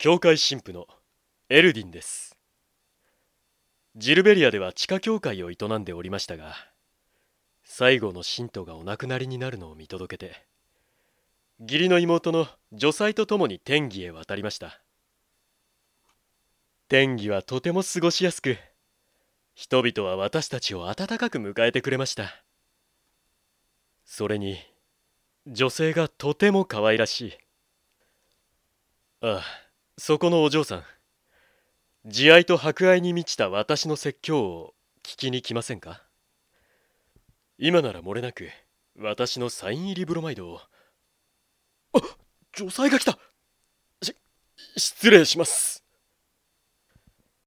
教会神父のエルディンです。ジルベリアでは地下教会を営んでおりましたが、最後の信徒がお亡くなりになるのを見届けて、義理の妹の女妻と共に天義へ渡りました。天義はとても過ごしやすく、人々は私たちを温かく迎えてくれました。それに、女性がとても可愛らしい。ああ、そこのお嬢さん、慈愛と博愛に満ちた私の説教を聞きに来ませんか？今なら漏れなく私のサイン入りブロマイドを。あ、女才が来た。失礼します。